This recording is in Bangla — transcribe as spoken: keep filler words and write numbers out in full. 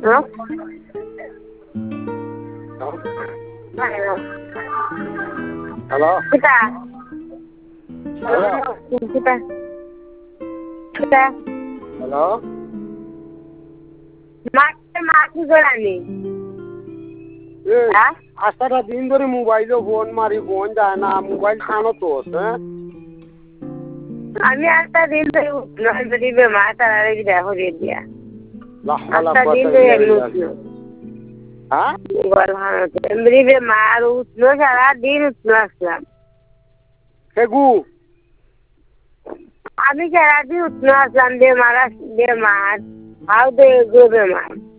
হ্যাঁ হ্যালো কিতা হ্যালো কিতা কিতা হ্যালো মাকে মাকি গড়ানি হ্যাঁ আজটা দিন ধরে মোবাইলে ফোন মারি ফোন যায় না মোবাইল খানো তো হ্যাঁ আমি একটা দিন ধরে উঠলো যদি বেমার তারা দেখো দিয়ে দিয়া একটা দিন ধরে এমনি উঠলো হ্যাঁ এমনি বেমার উঠলো সারা দিন উঠলো আসলাম সেগু আমি সারা দিন উঠলো আসলাম বেমার বেমার হাও দে গো বেমার